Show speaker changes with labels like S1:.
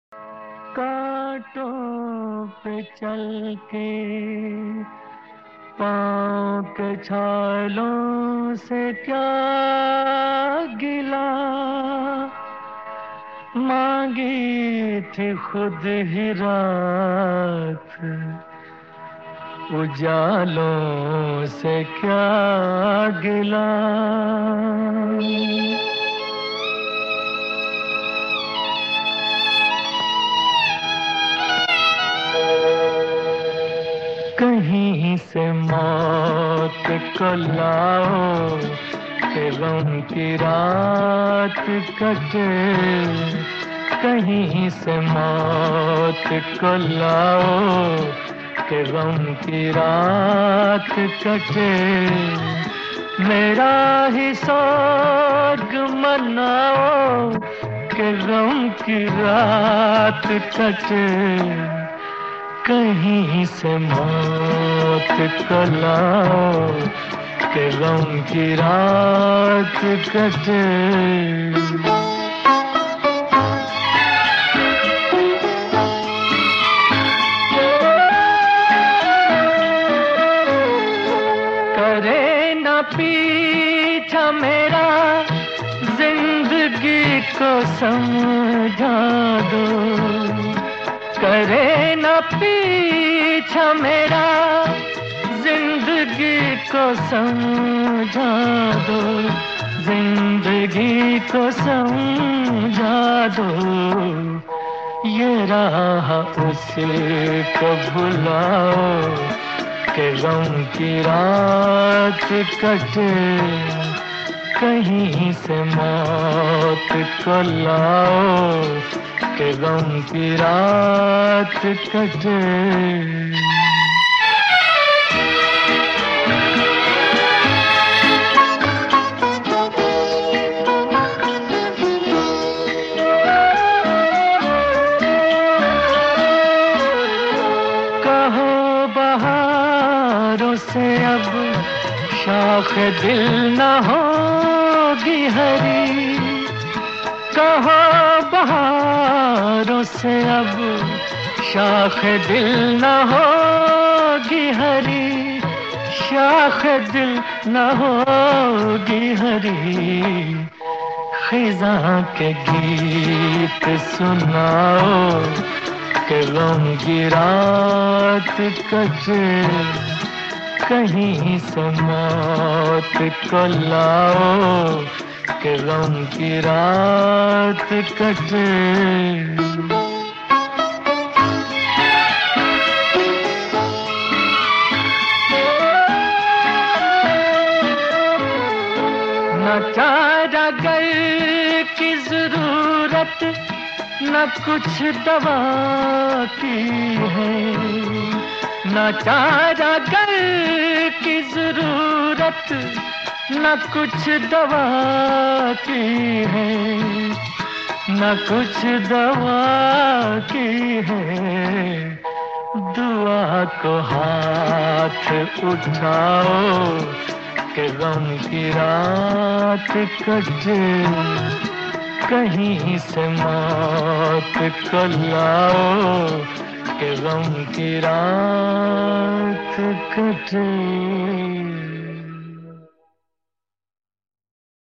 S1: कांटों पे चल के पाँव के छालों से क्या गिला, मांगी थी खुद ही रात, उजालों से क्या गिला। कहीं से मौत को लाओ कि गम की रात कटे, कहीं से मौत को लाओ कि गम की रात कटे। मेरा ही सोग मनाओ कि गम की रात कटे, कहीं से मौत को लाओ कि गम की रात कटे। करे न पीछा मेरा, जिंदगी को समझा दो। करे न पीछा मेरा, जिंदगी को समझा दो, जिंदगी को समझा दो। ये राह उसे को बुलाओ कि गम की रात कटे, कहीं से मौत को लाओ कि गम की रात कटे। कहो बहारों से अब शाख दिल न होगी हरी, कहो बहारों से अब शाख दिल न होगी हरी, शाख दिल न होगी हरी। खिज़ां के गीत सुनाओ कि गम की रात कटे, कहीं से मौत को लाओ कि गम की रात कटे। न चारागर की जरूरत, न कुछ दवा की है, न चारागर की जरूरत, न कुछ दवा की है, न कुछ दवा की है। दुआ को हाथ उठाओ कि गम की रात कटे, कहीं से मौत को लाओ कि गम की रात कटे।